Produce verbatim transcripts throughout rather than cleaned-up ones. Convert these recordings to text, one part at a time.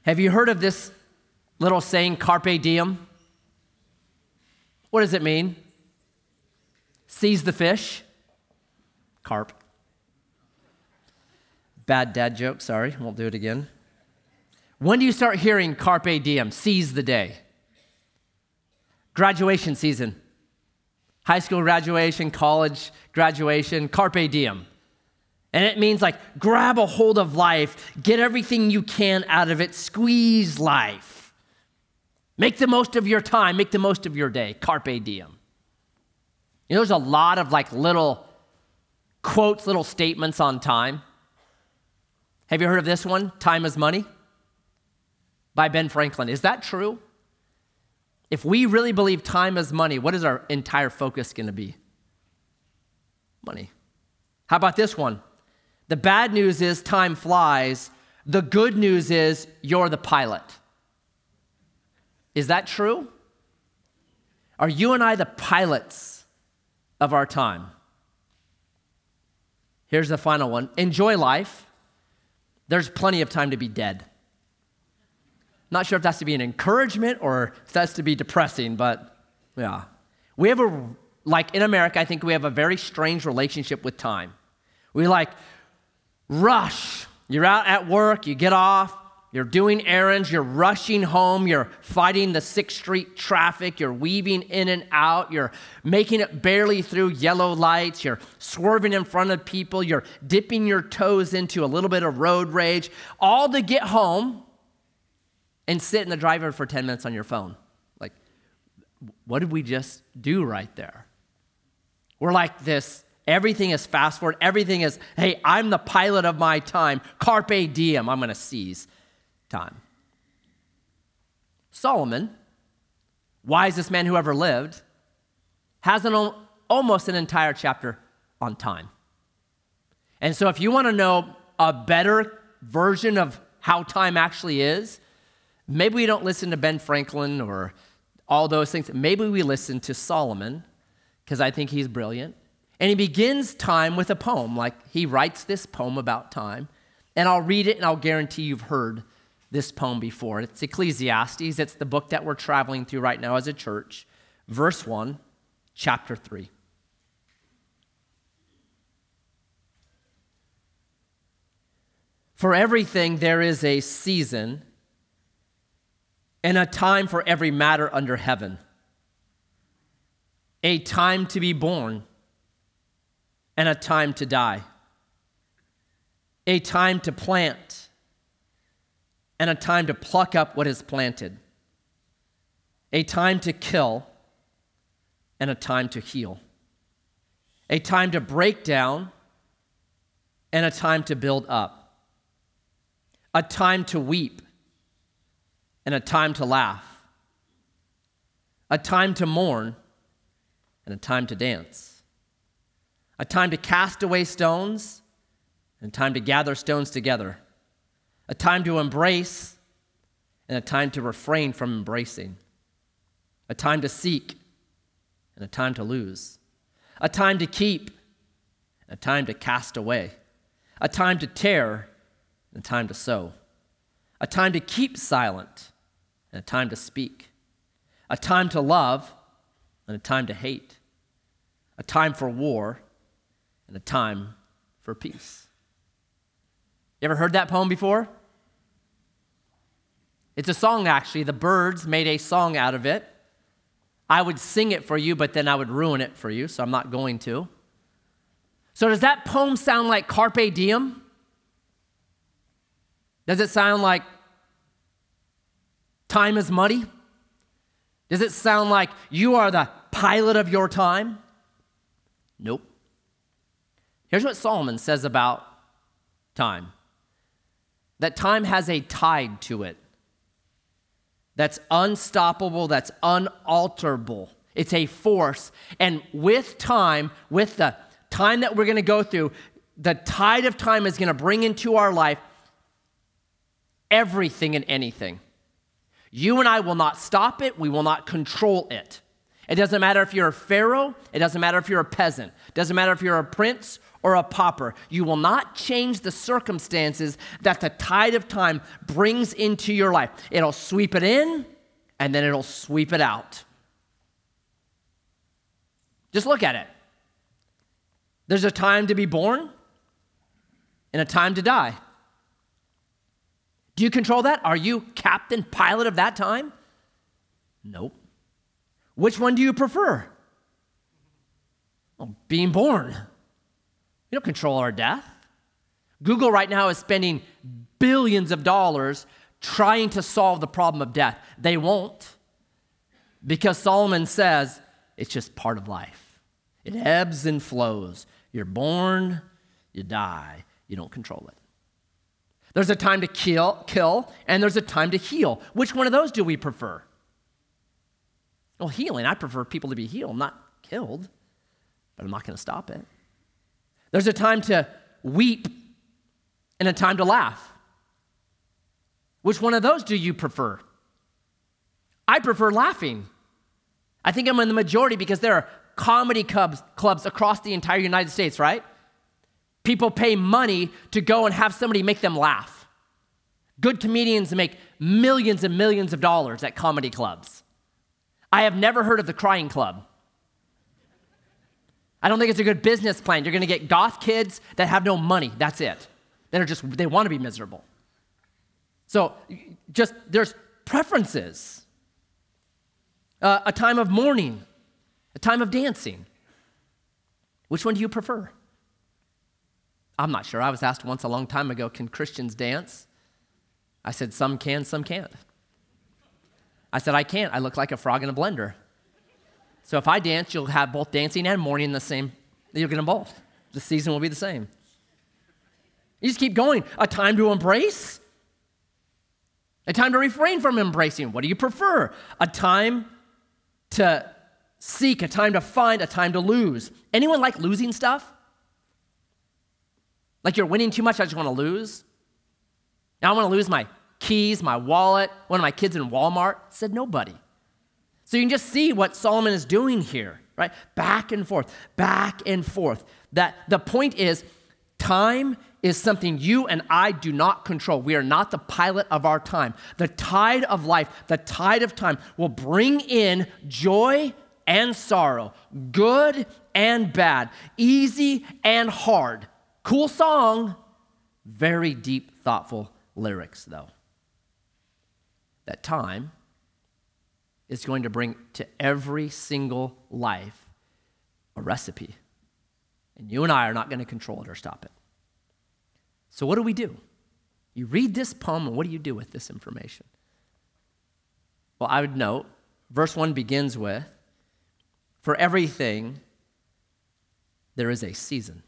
Have you heard of this little saying, carpe diem? What does it mean? Seize the fish. Carp. Bad dad joke, sorry, won't do it again. When do you start hearing carpe diem, seize the day? Graduation season. High school graduation, college graduation, carpe diem. And it means like grab a hold of life, get everything you can out of it, squeeze life. Make the most of your time, make the most of your day, carpe diem. You know, there's a lot of like little quotes, little statements on time. Have you heard of this one? Time is money by Ben Franklin. Is that true? If we really believe time is money, what is our entire focus going to be? Money. How about this one? The bad news is time flies. The good news is you're the pilot. Is that true? Are you and I the pilots of our time? Here's the final one. Enjoy life. There's plenty of time to be dead. Not sure if that's to be an encouragement or if that's to be depressing, but yeah. We have a, like in America, I think we have a very strange relationship with time. We like rush. You're out at work, you get off, you're doing errands, you're rushing home, you're fighting the sixth Street traffic, you're weaving in and out, you're making it barely through yellow lights, you're swerving in front of people, you're dipping your toes into a little bit of road rage, all to get home and sit in the driver for ten minutes on your phone. Like, what did we just do right there? We're like this, everything is fast forward, everything is, hey, I'm the pilot of my time, carpe diem, I'm gonna seize time. Solomon, wisest man who ever lived, has an, almost an entire chapter on time. And so if you wanna know a better version of how time actually is, maybe we don't listen to Ben Franklin or all those things. Maybe we listen to Solomon, because I think he's brilliant. And he begins time with a poem. Like, he writes this poem about time. And I'll read it, and I'll guarantee you've heard this poem before. It's Ecclesiastes. It's the book that we're traveling through right now as a church. Verse one, chapter three. For everything there is a season and a time for every matter under heaven. A time to be born and a time to die. A time to plant and a time to pluck up what is planted. A time to kill and a time to heal. A time to break down and a time to build up. A time to weep and a time to laugh. A time to mourn and a time to dance. A time to cast away stones and a time to gather stones together. A time to embrace and a time to refrain from embracing. A time to seek and a time to lose. A time to keep and a time to cast away. A time to tear and a time to sow. A time to keep silent and a time to speak. A time to love and a time to hate. A time for war and a time for peace. You ever heard that poem before? It's a song, actually. The Byrds made a song out of it. I would sing it for you, but then I would ruin it for you, so I'm not going to. So does that poem sound like carpe diem? Does it sound like time is money? Does it sound like you are the pilot of your time? Nope. Here's what Solomon says about time. That time has a tide to it that's unstoppable, that's unalterable. It's a force. And with time, with the time that we're going to go through, the tide of time is going to bring into our life everything and anything. You and I will not stop it. We will not control it. It doesn't matter if you're a pharaoh. It doesn't matter if you're a peasant. It doesn't matter if you're a prince or a pauper. You will not change the circumstances that the tide of time brings into your life. It'll sweep it in, and then it'll sweep it out. Just look at it. There's a time to be born and a time to die. Do you control that? Are you captain, pilot of that time? Nope. Which one do you prefer? Well, being born. We don't control our death. Google right now is spending billions of dollars trying to solve the problem of death. They won't, because Solomon says it's just part of life. It ebbs and flows. You're born, you die. You don't control it. There's a time to kill, kill, and there's a time to heal. Which one of those do we prefer? Well, healing. I prefer people to be healed, not killed, but I'm not going to stop it. There's a time to weep and a time to laugh. Which one of those do you prefer? I prefer laughing. I think I'm in the majority because there are comedy clubs, clubs across the entire United States, right? People pay money to go and have somebody make them laugh. Good comedians make millions and millions of dollars at comedy clubs. I have never heard of the Crying Club. I don't think it's a good business plan. You're going to get goth kids that have no money. That's it. That are just, they want to be miserable. So just, there's preferences. Uh, a time of mourning, a time of dancing. Which one do you prefer? I'm not sure. I was asked once a long time ago, can Christians dance? I said, some can, some can't. I said, I can't. I look like a frog in a blender. So if I dance, you'll have both dancing and mourning in the same, you'll get them both. The season will be the same. You just keep going. A time to embrace, a time to refrain from embracing. What do you prefer? A time to seek, a time to find, a time to lose. Anyone like losing stuff? Like you're winning too much, I just want to lose? Now I want to lose my keys, my wallet, one of my kids in Walmart. Said nobody. So you can just see what Solomon is doing here, right? Back and forth, back and forth. That the point is, time is something you and I do not control. We are not the pilot of our time. The tide of life, the tide of time will bring in joy and sorrow, good and bad, easy and hard. Cool song, very deep, thoughtful lyrics, though. That time is going to bring to every single life a recipe. And you and I are not going to control it or stop it. So what do we do? You read this poem, and what do you do with this information? Well, I would note, verse one begins with, for everything, there is a season.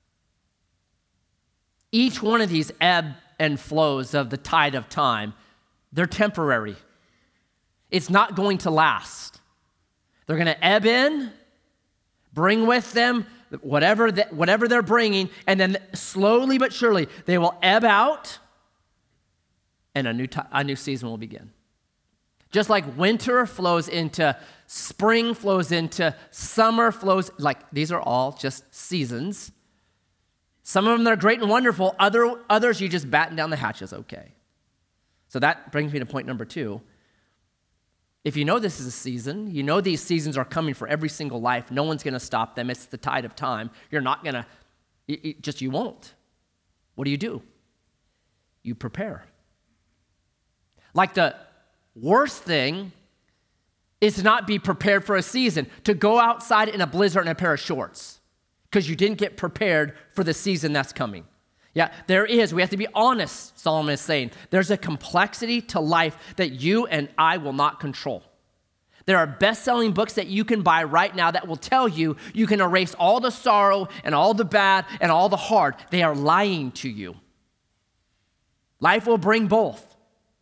Each one of these ebb and flows of the tide of time, they're temporary. It's not going to last. They're going to ebb in, bring with them whatever, the, whatever they're bringing, and then slowly but surely they will ebb out, and a new, t- a new season will begin. Just like winter flows into spring, flows into summer, flows, like these are all just seasons. Some of them are great and wonderful. Other, others, you just batten down the hatches, okay. So that brings me to point number two. If you know this is a season, you know these seasons are coming for every single life. No one's going to stop them. It's the tide of time. You're not going to, just you won't. What do you do? You prepare. Like the worst thing is to not be prepared for a season, to go outside in a blizzard in a pair of shorts because you didn't get prepared for the season that's coming. Yeah, there is. We have to be honest, Solomon is saying. There's a complexity to life that you and I will not control. There are best-selling books that you can buy right now that will tell you you can erase all the sorrow and all the bad and all the hard. They are lying to you. Life will bring both.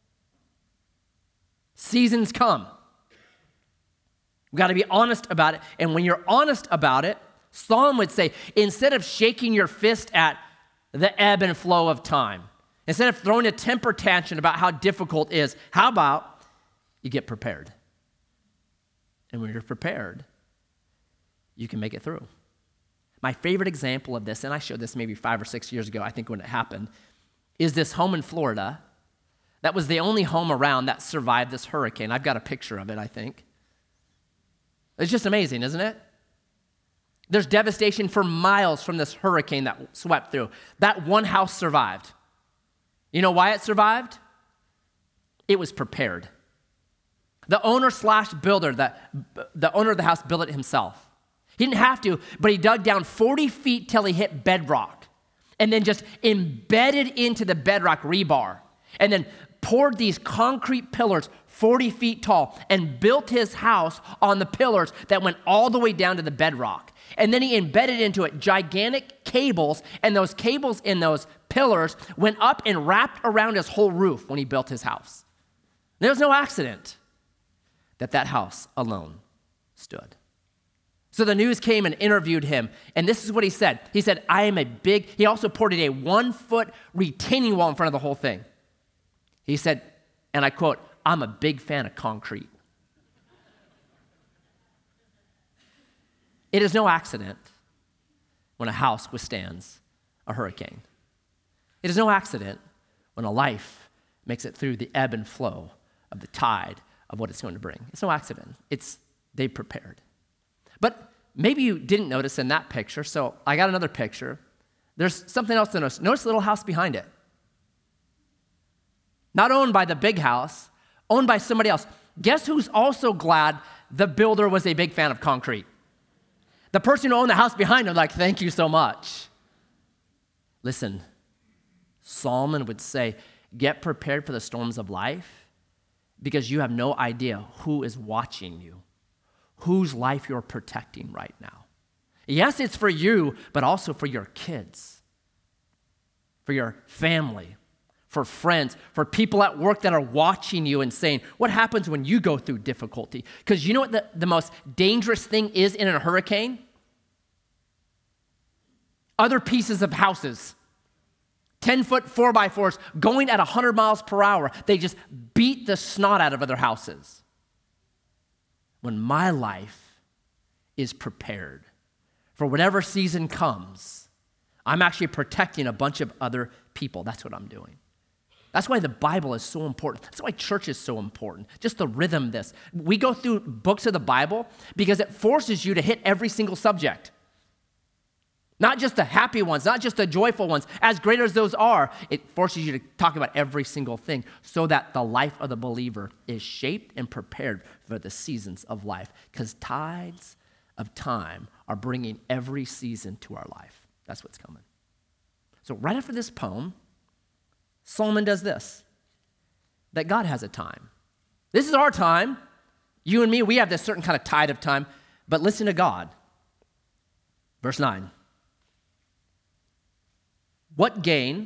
Seasons come. We've got to be honest about it. And when you're honest about it, Solomon would say, instead of shaking your fist at the ebb and flow of time, instead of throwing a temper tantrum about how difficult it is, how about you get prepared? And when you're prepared, you can make it through. My favorite example of this, and I showed this maybe five or six years ago, I think when it happened, is this home in Florida that was the only home around that survived this hurricane. I've got a picture of it, I think. It's just amazing, isn't it? There's devastation for miles from this hurricane that swept through. That one house survived. You know why it survived? It was prepared. The owner slash builder, the, the owner of the house built it himself. He didn't have to, but he dug down forty feet till he hit bedrock and then just embedded into the bedrock rebar and then poured these concrete pillars forty feet tall and built his house on the pillars that went all the way down to the bedrock. And then he embedded into it gigantic cables, and those cables in those pillars went up and wrapped around his whole roof when he built his house. There was no accident that that house alone stood. So the news came and interviewed him, and this is what he said. He said, I am a big, he also poured a one-foot retaining wall in front of the whole thing. He said, and I quote, I'm a big fan of concrete. It is no accident when a house withstands a hurricane. It is no accident when a life makes it through the ebb and flow of the tide of what it's going to bring. It's no accident. It's they prepared. But maybe you didn't notice in that picture, so I got another picture. There's something else to notice. Notice the little house behind it. Not owned by the big house, owned by somebody else. Guess who's also glad the builder was a big fan of concrete? The person who owned the house behind him, like, thank you so much. Listen, Solomon would say, get prepared for the storms of life because you have no idea who is watching you, whose life you're protecting right now. Yes, it's for you, but also for your kids, for your family, for friends, for people at work that are watching you and saying, what happens when you go through difficulty? Because you know what the, the most dangerous thing is in a hurricane? Other pieces of houses. ten-foot four by fours going at one hundred miles per hour. They just beat the snot out of other houses. When my life is prepared for whatever season comes, I'm actually protecting a bunch of other people. That's what I'm doing. That's why the Bible is so important. That's why church is so important. Just the rhythm of this. We go through books of the Bible because it forces you to hit every single subject. Not just the happy ones, not just the joyful ones. As great as those are, it forces you to talk about every single thing so that the life of the believer is shaped and prepared for the seasons of life. Because tides of time are bringing every season to our life. That's what's coming. So right after this poem, Solomon does this, that God has a time. This is our time. You and me, we have this certain kind of tide of time, but listen to God. Verse nine. What gain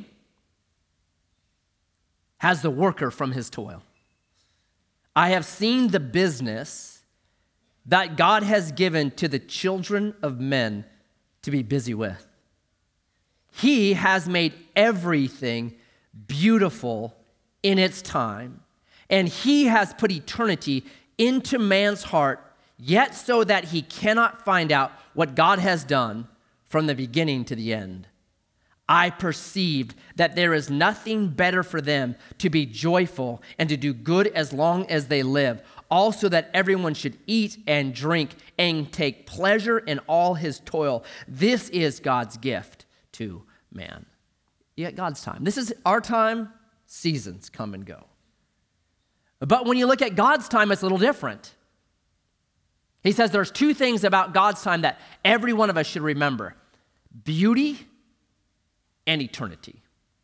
has the worker from his toil? I have seen the business that God has given to the children of men to be busy with. He has made everything beautiful in its time, and he has put eternity into man's heart, yet so that he cannot find out what God has done from the beginning to the end. I perceived that there is nothing better for them to be joyful and to do good as long as they live. Also that everyone should eat and drink and take pleasure in all his toil. This is God's gift to man. Yet God's time. This is our time. Seasons come and go. But when you look at God's time, it's a little different. He says there's two things about God's time that every one of us should remember. Beauty and eternity.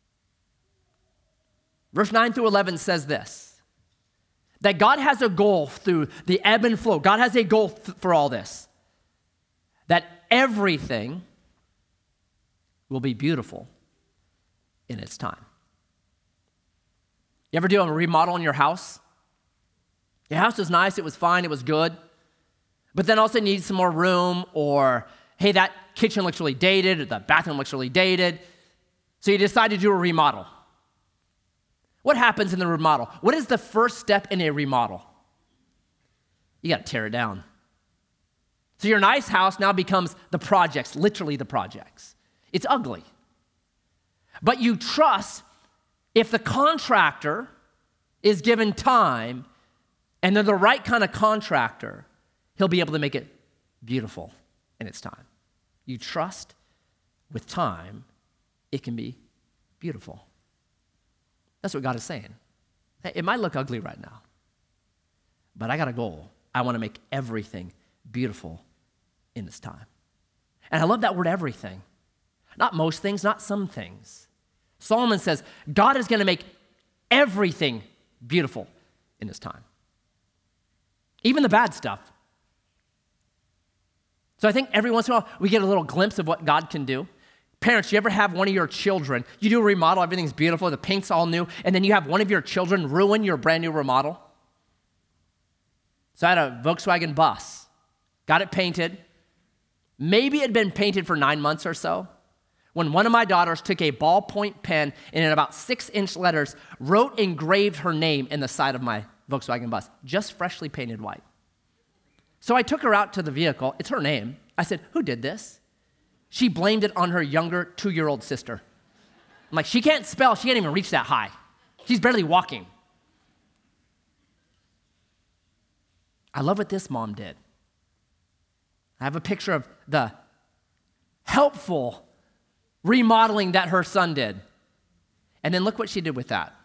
Verse nine through eleven says this, that God has a goal through the ebb and flow. God has a goal th- for all this, that everything will be beautiful in its time. You ever do a remodel in your house? Your house was nice, it was fine, it was good, but then also needs some more room, or hey, that kitchen looks really dated, or the bathroom looks really dated. So you decide to do a remodel. What happens in the remodel? What is the first step in a remodel? You got to tear it down. So your nice house now becomes the projects, literally the projects. It's ugly. But you trust if the contractor is given time and they're the right kind of contractor, he'll be able to make it beautiful in its time. You trust with time, it can be beautiful. That's what God is saying. It might look ugly right now, but I got a goal. I want to make everything beautiful in its time. And I love that word everything. Not most things, not some things. Solomon says God is going to make everything beautiful in his time. Even the bad stuff. So I think every once in a while we get a little glimpse of what God can do. Parents, you ever have one of your children, you do a remodel, everything's beautiful, the paint's all new, and then you have one of your children ruin your brand new remodel? So I had a Volkswagen bus, got it painted. Maybe it had been painted for nine months or so, when one of my daughters took a ballpoint pen and in about six-inch letters wrote, engraved her name in the side of my Volkswagen bus, just freshly painted white. So I took her out to the vehicle. It's her name. I said, who did this? She blamed it on her younger two-year-old sister. I'm like, she can't spell. She can't even reach that high. She's barely walking. I love what this mom did. I have a picture of the helpful remodeling that her son did. And then look what she did with that.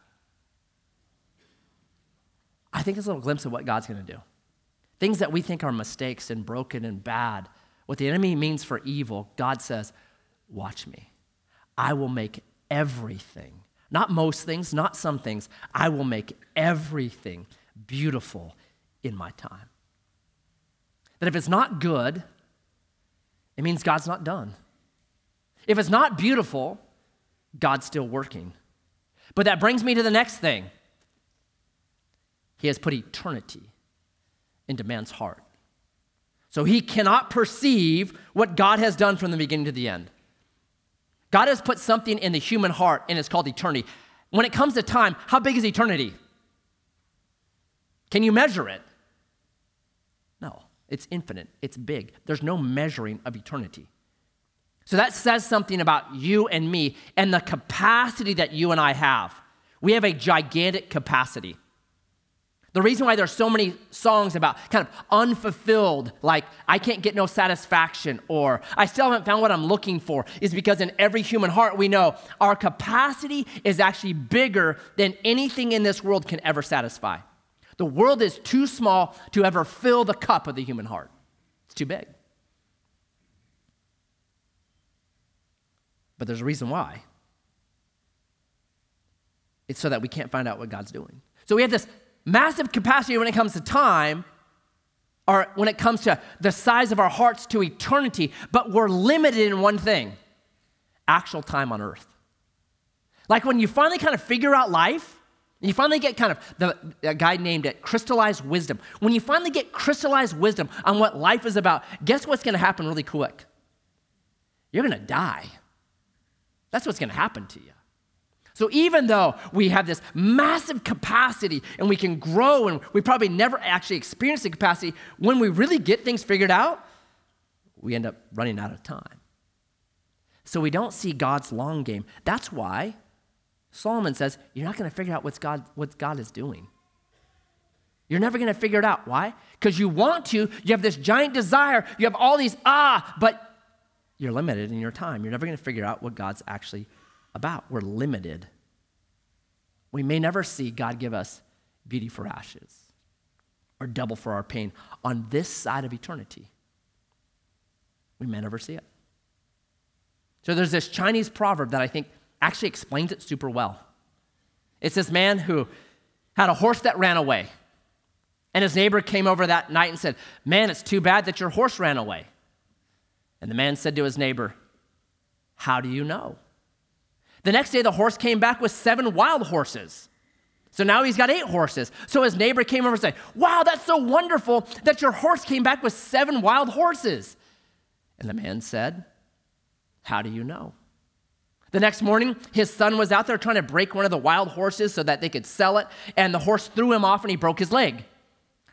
I think it's a little glimpse of what God's going to do. Things that we think are mistakes and broken and bad, what the enemy means for evil, God says, watch me. I will make everything, not most things, not some things, I will make everything beautiful in my time. That if it's not good, it means God's not done. If it's not beautiful, God's still working. But that brings me to the next thing. He has put eternity into man's heart. So he cannot perceive what God has done from the beginning to the end. God has put something in the human heart, and it's called eternity. When it comes to time, how big is eternity? Can you measure it? No, it's infinite. It's big. There's no measuring of eternity. So that says something about you and me and the capacity that you and I have. We have a gigantic capacity. The reason why there's so many songs about kind of unfulfilled, like I can't get no satisfaction or I still haven't found what I'm looking for, is because in every human heart we know our capacity is actually bigger than anything in this world can ever satisfy. The world is too small to ever fill the cup of the human heart. It's too big. But there's a reason why. It's so that we can't find out what God's doing. So we have this massive capacity when it comes to time, or when it comes to the size of our hearts to eternity, but we're limited in one thing, actual time on earth. Like when you finally kind of figure out life, you finally get kind of, the a guy named it crystallized wisdom. When you finally get crystallized wisdom on what life is about, guess what's going to happen really quick? You're going to die. That's what's going to happen to you. So even though we have this massive capacity and we can grow and we probably never actually experience the capacity, when we really get things figured out, we end up running out of time. So we don't see God's long game. That's why Solomon says, you're not going to figure out what's God, what God is doing. You're never going to figure it out. Why? Because you want to. You have this giant desire. You have all these ah, but you're limited in your time. You're never going to figure out what God's actually about. We're limited. We may never see God give us beauty for ashes or double for our pain on this side of eternity. We may never see it. So there's this Chinese proverb that I think actually explains it super well. It's this man who had a horse that ran away. And his neighbor came over that night and said, man, it's too bad that your horse ran away. And the man said to his neighbor, how do you know? The next day, the horse came back with seven wild horses. So now he's got eight horses. So his neighbor came over and said, wow, that's so wonderful that your horse came back with seven wild horses. And the man said, how do you know? The next morning, his son was out there trying to break one of the wild horses so that they could sell it, and the horse threw him off and he broke his leg.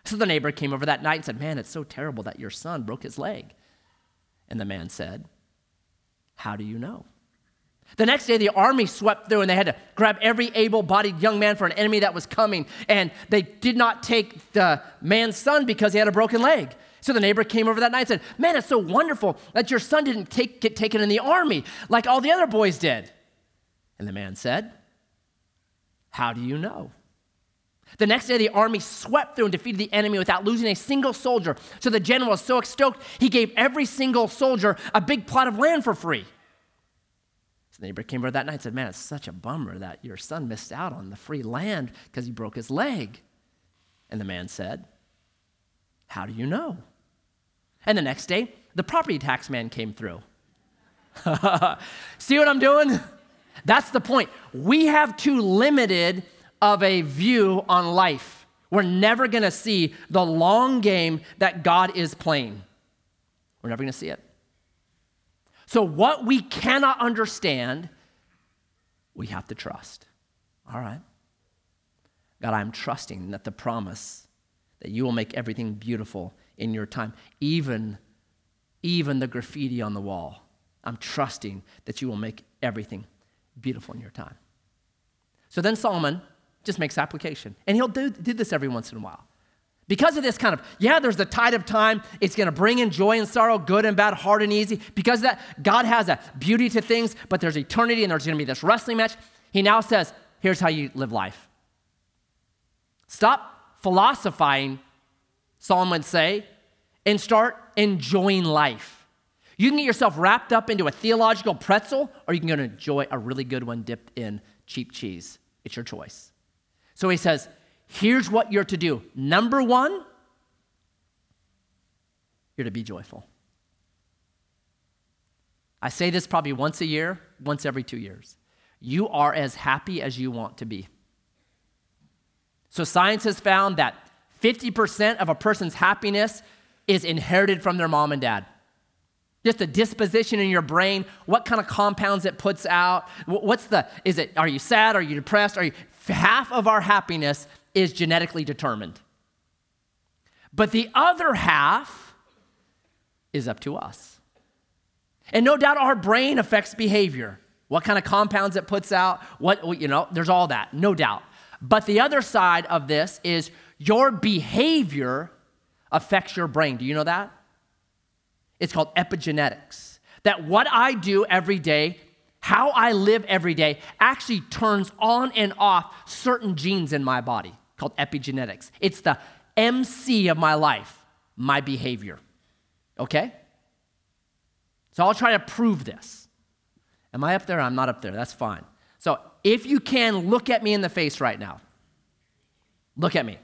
So the neighbor came over that night and said, man, it's so terrible that your son broke his leg. And the man said, how do you know? The next day, the army swept through, and they had to grab every able-bodied young man for an enemy that was coming, and they did not take the man's son because he had a broken leg. So the neighbor came over that night and said, man, it's so wonderful that your son didn't take, get taken in the army like all the other boys did. And the man said, how do you know? The next day, the army swept through and defeated the enemy without losing a single soldier. So the general was so stoked, he gave every single soldier a big plot of land for free. So the neighbor came over that night and said, man, it's such a bummer that your son missed out on the free land because he broke his leg. And the man said, how do you know? And the next day, the property tax man came through. See what I'm doing? That's the point. We have too limited of a view on life. We're never going to see the long game that God is playing. We're never going to see it. So what we cannot understand, we have to trust. All right. God, I'm trusting that the promise that you will make everything beautiful in your time, even, even the graffiti on the wall. I'm trusting that you will make everything beautiful in your time. So then Solomon just makes application. And he'll do, do this every once in a while. Because of this kind of, yeah, there's the tide of time. It's going to bring in joy and sorrow, good and bad, hard and easy. Because of that, God has a beauty to things, but there's eternity and there's going to be this wrestling match. He now says, here's how you live life. Stop philosophizing, Solomon would say, and start enjoying life. You can get yourself wrapped up into a theological pretzel, or you can go and enjoy a really good one dipped in cheap cheese. It's your choice. So he says, here's what you're to do. Number one, you're to be joyful. I say this probably once a year, once every two years. You are as happy as you want to be. So science has found that fifty percent of a person's happiness is inherited from their mom and dad. Just the disposition in your brain, what kind of compounds it puts out, what's the, is it, are you sad, are you depressed, are you, half of our happiness is genetically determined. But the other half is up to us. And no doubt our brain affects behavior. What kind of compounds it puts out, what, you know, there's all that, no doubt. But the other side of this is your behavior affects your brain. Do you know that? It's called epigenetics. That what I do every day, how I live every day, actually turns on and off certain genes in my body, called epigenetics. It's the M C of my life, my behavior. Okay? So I'll try to prove this. Am I up there? I'm not up there. That's fine. So if you can, look at me in the face right now. Look at me.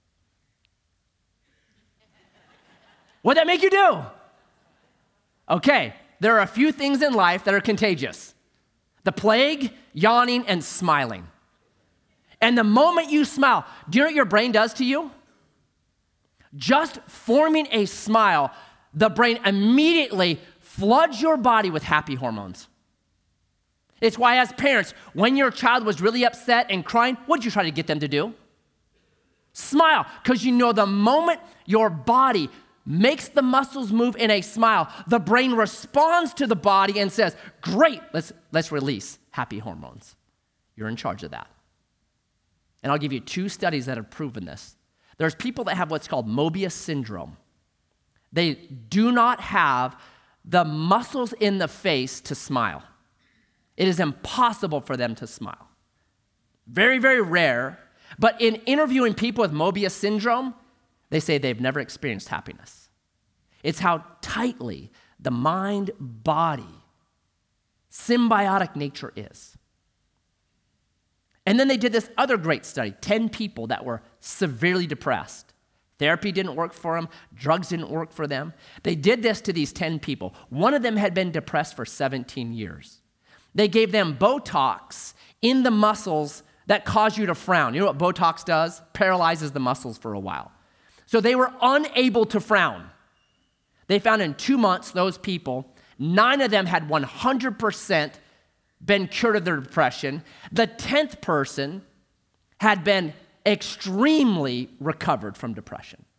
What'd that make you do? Okay, there are a few things in life that are contagious. The plague, yawning, and smiling. And the moment you smile, do you know what your brain does to you? Just forming a smile, the brain immediately floods your body with happy hormones. It's why as parents, when your child was really upset and crying, what did you try to get them to do? Smile, because you know the moment your body makes the muscles move in a smile, the brain responds to the body and says, great, let's, let's release happy hormones. You're in charge of that. And I'll give you two studies that have proven this. There's people that have what's called Mobius syndrome. They do not have the muscles in the face to smile. It is impossible for them to smile. Very, very rare. But in interviewing people with Mobius syndrome, they say they've never experienced happiness. It's how tightly the mind-body symbiotic nature is. And then they did this other great study, ten people that were severely depressed. Therapy didn't work for them. Drugs didn't work for them. They did this to these ten people. One of them had been depressed for seventeen years. They gave them Botox in the muscles that cause you to frown. You know what Botox does? Paralyzes the muscles for a while. So they were unable to frown. They found in two months, those people, nine of them had one hundred percent been cured of their depression. The tenth person had been extremely recovered from depression.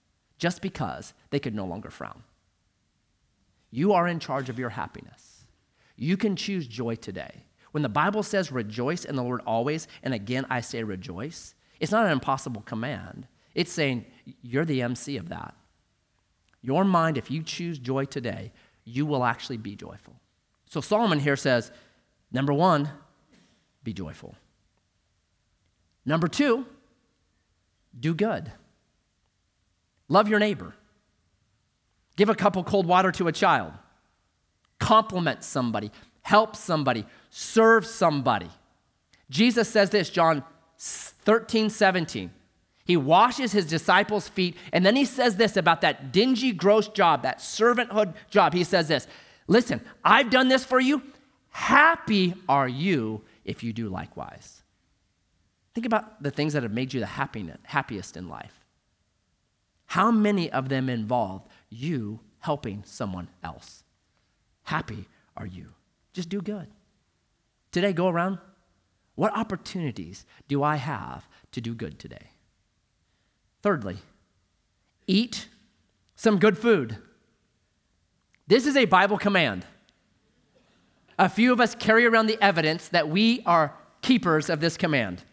just because they could no longer frown. You are in charge of your happiness. You can choose joy today. When the Bible says rejoice in the Lord always, and again I say rejoice, it's not an impossible command. It's saying you're the M C of that. Your mind, if you choose joy today, you will actually be joyful. So Solomon here says, number one, be joyful. Number two, do good. Love your neighbor. Give a cup of cold water to a child. Compliment somebody. Help somebody. Serve somebody. Jesus says this, John thirteen, seventeen. He washes his disciples' feet, and then he says this about that dingy, gross job, that servanthood job. He says this, listen, I've done this for you. Happy are you if you do likewise. Think about the things that have made you the happiest in life. How many of them involve you helping someone else? Happy are you. Just do good. Today, go around. What opportunities do I have to do good today? Thirdly, eat some good food. This is a Bible command. A few of us carry around the evidence that we are keepers of this command.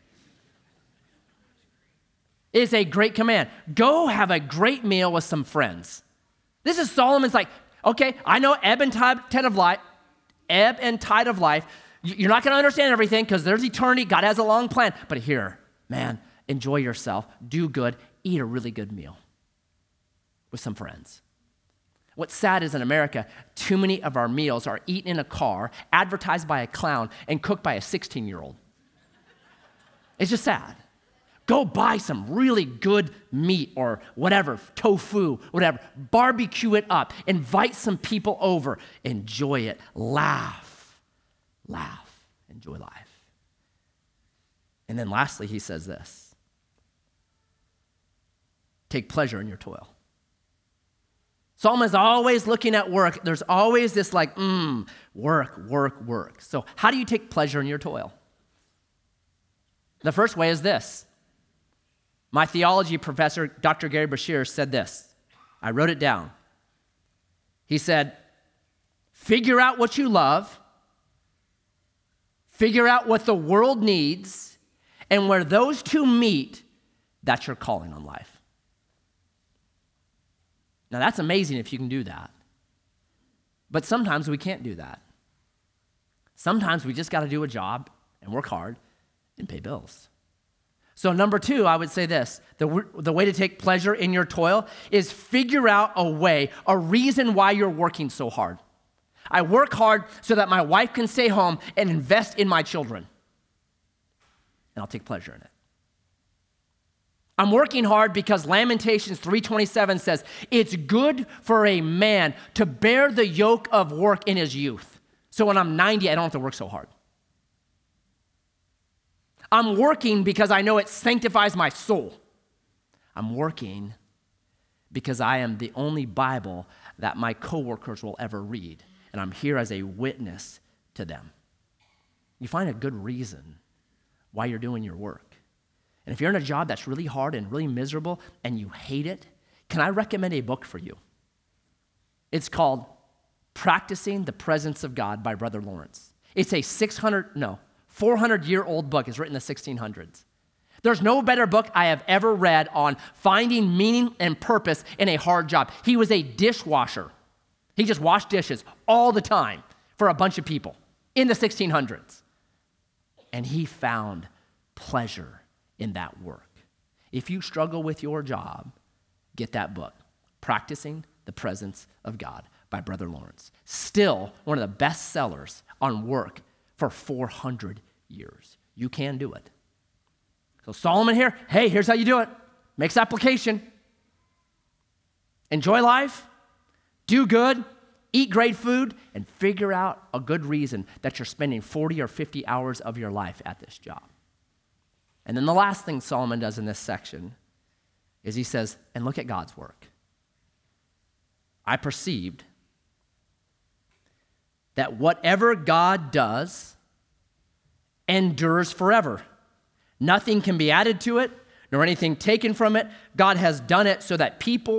It is a great command. Go have a great meal with some friends. This is Solomon's like, okay, I know ebb and tide of life, ebb and tide of life. You're not going to understand everything because there's eternity. God has a long plan. But here, man, enjoy yourself. Do good. Eat a really good meal with some friends. What's sad is in America, too many of our meals are eaten in a car, advertised by a clown, and cooked by a sixteen-year-old. It's just sad. Go buy some really good meat or whatever, tofu, whatever. Barbecue it up. Invite some people over. Enjoy it. Laugh. Laugh. Enjoy life. And then lastly, he says this. Take pleasure in your toil. Solomon is always looking at work. There's always this like, mm, work, work, work. So how do you take pleasure in your toil? The first way is this. My theology professor, Doctor Gary Bashir, said this. I wrote it down. He said, figure out what you love, figure out what the world needs, and where those two meet, that's your calling on life. Now, that's amazing if you can do that. But sometimes we can't do that. Sometimes we just got to do a job and work hard and pay bills. So number two, I would say this. The, the way to take pleasure in your toil is figure out a way, a reason why you're working so hard. I work hard so that my wife can stay home and invest in my children. And I'll take pleasure in it. I'm working hard because Lamentations three twenty-seven says, it's good for a man to bear the yoke of work in his youth. So when I'm ninety, I don't have to work so hard. I'm working because I know it sanctifies my soul. I'm working because I am the only Bible that my coworkers will ever read, and I'm here as a witness to them. You find a good reason why you're doing your work. And if you're in a job that's really hard and really miserable and you hate it, can I recommend a book for you? It's called Practicing the Presence of God by Brother Lawrence. It's a six hundred, no, four hundred year old book. It's written in the sixteen hundreds. There's no better book I have ever read on finding meaning and purpose in a hard job. He was a dishwasher. He just washed dishes all the time for a bunch of people in the sixteen hundreds. And he found pleasure in that work. If you struggle with your job, get that book, Practicing the Presence of God by Brother Lawrence. Still one of the best sellers on work for four hundred years. You can do it. So Solomon here, hey, here's how you do it. Makes application. Enjoy life, do good, eat great food, and figure out a good reason that you're spending forty or fifty hours of your life at this job. And then the last thing Solomon does in this section is he says, and look at God's work. I perceived that whatever God does endures forever. Nothing can be added to it, nor anything taken from it. God has done it so that people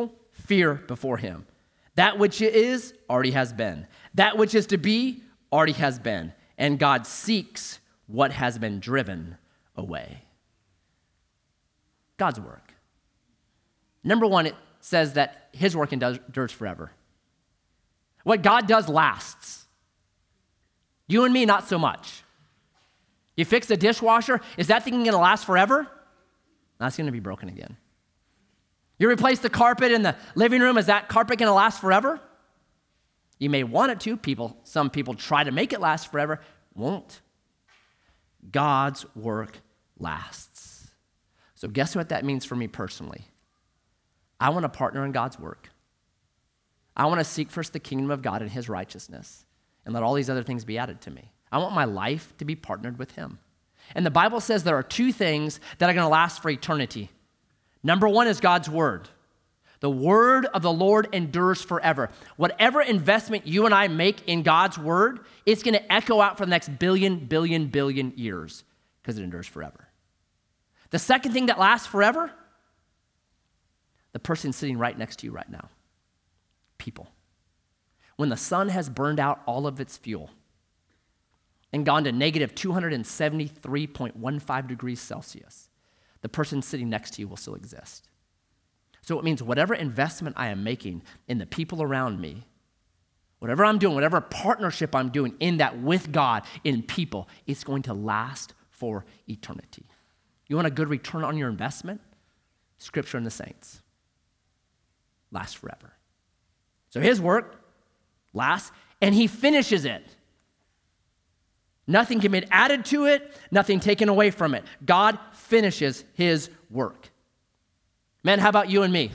fear before him. That which is already has been. That which is to be already has been. And God seeks what has been driven away. God's work. Number one, it says that his work endures forever. What God does lasts. You and me, not so much. You fix the dishwasher, is that thing going to last forever? That's going to be broken again. You replace the carpet in the living room, is that carpet going to last forever? You may want it to. People, some people try to make it last forever. Won't. God's work lasts. So guess what that means for me personally? I want to partner in God's work. I want to seek first the kingdom of God and his righteousness and let all these other things be added to me. I want my life to be partnered with him. And the Bible says there are two things that are going to last for eternity. Number one is God's word. The word of the Lord endures forever. Whatever investment you and I make in God's word, it's going to echo out for the next billion, billion, billion years because it endures forever. The second thing that lasts forever, the person sitting right next to you right now. People. When the sun has burned out all of its fuel and gone to negative two hundred seventy-three point one five degrees Celsius, the person sitting next to you will still exist. So it means whatever investment I am making in the people around me, whatever I'm doing, whatever partnership I'm doing in that with God, in people, it's going to last for eternity. You want a good return on your investment? Scripture and the saints. Lasts forever. So his work lasts, and he finishes it. Nothing can be added to it, nothing taken away from it. God finishes his work. Man, how about you and me?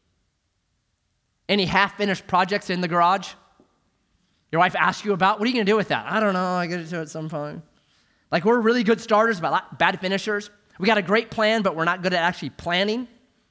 Any half-finished projects in the garage? Your wife asks you about, what are you going to do with that? I don't know, I get to it sometime. Like we're really good starters, but bad finishers. We got a great plan, but we're not good at actually planning.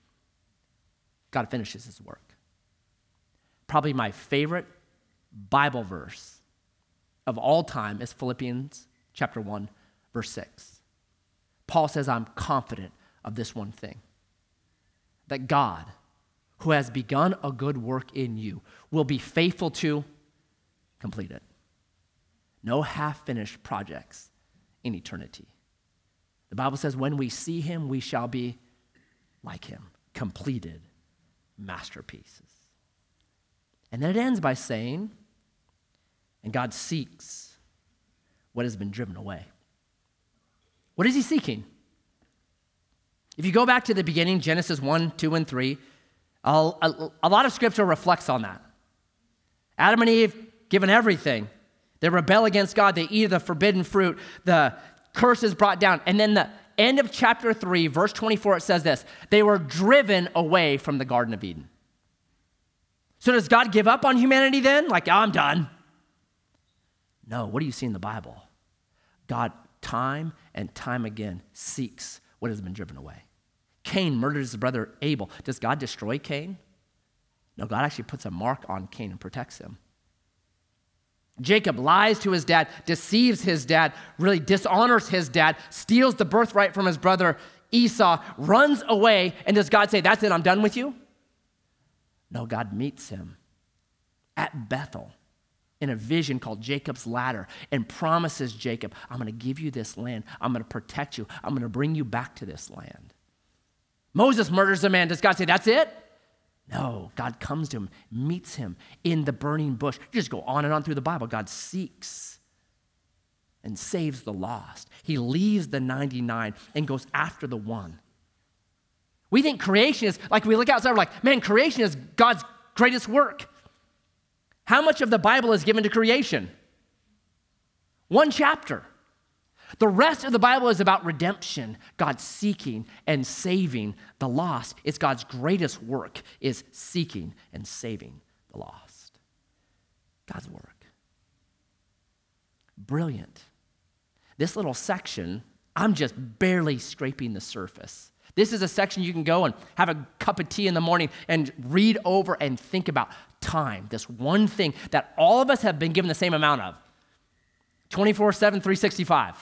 God finishes his work. Probably my favorite Bible verse of all time is Philippians chapter one, verse six. Paul says, I'm confident of this one thing, that God, who has begun a good work in you, will be faithful to complete it. No half-finished projects in eternity. The Bible says when we see him, we shall be like him, completed masterpieces. And then it ends by saying, and God seeks what has been driven away. What is he seeking? If you go back to the beginning, Genesis one, two, and three, a, a, a lot of scripture reflects on that. Adam and Eve, given everything, they rebel against God, they eat of the forbidden fruit, the curse is brought down. And then the end of chapter three, verse twenty-four, it says this, they were driven away from the Garden of Eden. So does God give up on humanity then? Like, oh, I'm done. No, what do you see in the Bible? God, time and time again, seeks what has been driven away. Cain murdered his brother Abel. Does God destroy Cain? No, God actually puts a mark on Cain and protects him. Jacob lies to his dad, deceives his dad, really dishonors his dad, steals the birthright from his brother Esau, runs away, and does God say, that's it, I'm done with you? No, God meets him at Bethel in a vision called Jacob's Ladder and promises Jacob, I'm going to give you this land. I'm going to protect you. I'm going to bring you back to this land. Moses murders a man. Does God say, that's it? No, God comes to him, meets him in the burning bush. You just go on and on through the Bible. God seeks and saves the lost. He leaves the ninety-nine and goes after the one. We think creation is, like we look outside, we're like, man, creation is God's greatest work. How much of the Bible is given to creation? One chapter. The rest of the Bible is about redemption, God seeking and saving the lost. It's God's greatest work, is seeking and saving the lost. God's work. Brilliant. This little section, I'm just barely scraping the surface. This is a section you can go and have a cup of tea in the morning and read over and think about time, this one thing that all of us have been given the same amount of, twenty-four seven, three sixty-five.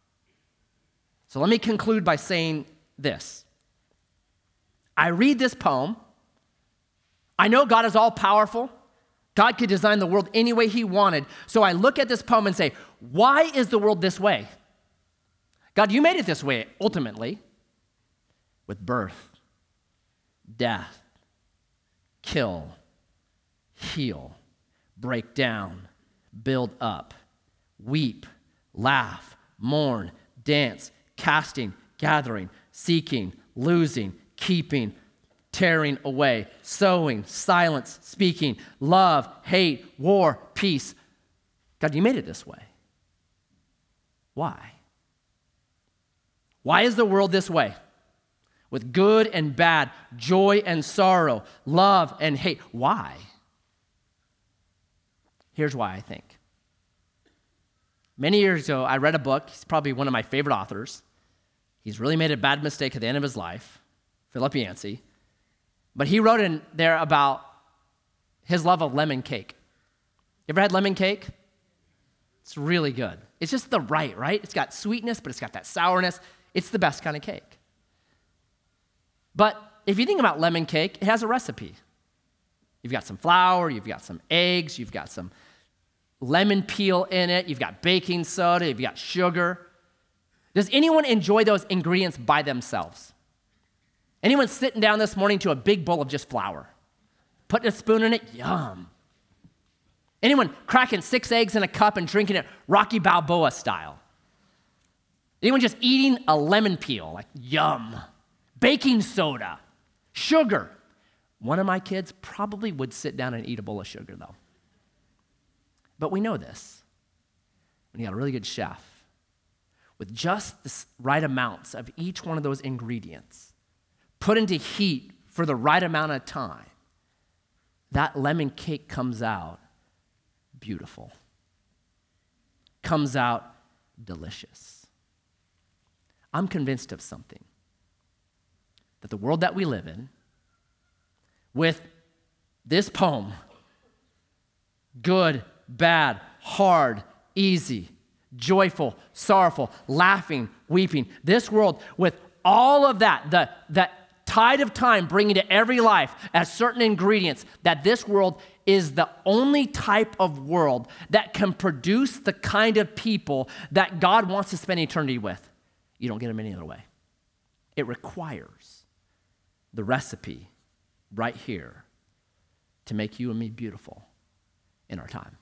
So let me conclude by saying this. I read this poem, I know God is all powerful. God could design the world any way he wanted. So I look at this poem and say, why is the world this way? God, you made it this way, ultimately, with birth, death, kill, heal, break down, build up, weep, laugh, mourn, dance, casting, gathering, seeking, losing, keeping, tearing away, sowing, silence, speaking, love, hate, war, peace. God, you made it this way. Why? Why is the world this way? With good and bad, joy and sorrow, love and hate. Why? Here's why I think. Many years ago, I read a book. He's probably one of my favorite authors. He's really made a bad mistake at the end of his life, Philip Yancey. But he wrote in there about his love of lemon cake. You ever had lemon cake? It's really good. It's just the right, right? It's got sweetness, but it's got that sourness. It's the best kind of cake. But if you think about lemon cake, it has a recipe. You've got some flour, you've got some eggs, you've got some lemon peel in it, you've got baking soda, you've got sugar. Does anyone enjoy those ingredients by themselves? Anyone sitting down this morning to a big bowl of just flour? Putting a spoon in it? Yum. Anyone cracking six eggs in a cup and drinking it Rocky Balboa style? Anyone just eating a lemon peel? Like, yum. Baking soda, sugar. One of my kids probably would sit down and eat a bowl of sugar, though. But we know this. When you got a really good chef, with just the right amounts of each one of those ingredients, put into heat for the right amount of time, that lemon cake comes out beautiful, comes out delicious. I'm convinced of something, that the world that we live in, with this poem, good, bad, hard, easy, joyful, sorrowful, laughing, weeping, this world with all of that, the, that tide of time bringing to every life as certain ingredients, that this world is the only type of world that can produce the kind of people that God wants to spend eternity with. You don't get them any other way. It requires the recipe right here to make you and me beautiful in our time.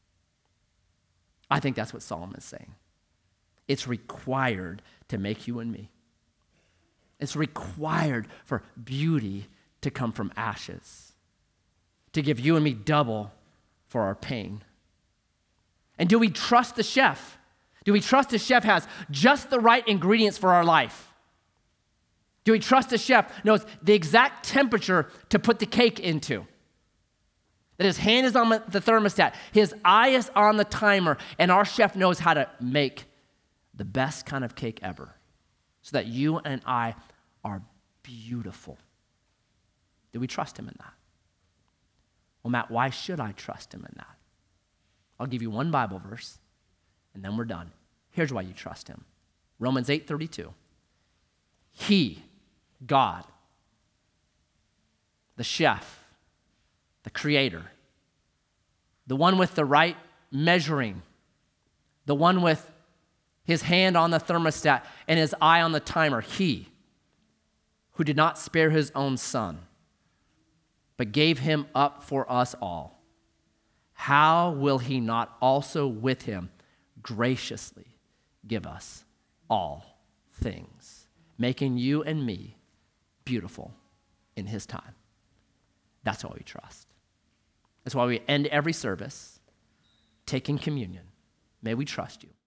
I think that's what Solomon is saying. It's required to make you and me. It's required for beauty to come from ashes, to give you and me double for our pain. And do we trust the chef? Do we trust the chef has just the right ingredients for our life? Do we trust the chef knows the exact temperature to put the cake into? That his hand is on the thermostat, his eye is on the timer, and our chef knows how to make the best kind of cake ever so that you and I are beautiful. Do we trust him in that? Well, Matt, why should I trust him in that? I'll give you one Bible verse, and then we're done. Here's why you trust him. Romans eight thirty-two. He, God, the chef, the creator, the one with the right measuring, the one with his hand on the thermostat and his eye on the timer, he who did not spare his own son, but gave him up for us all, how will he not also with him graciously give us all things, making you and me beautiful in his time? That's why we trust. That's why we end every service taking communion. May we trust you.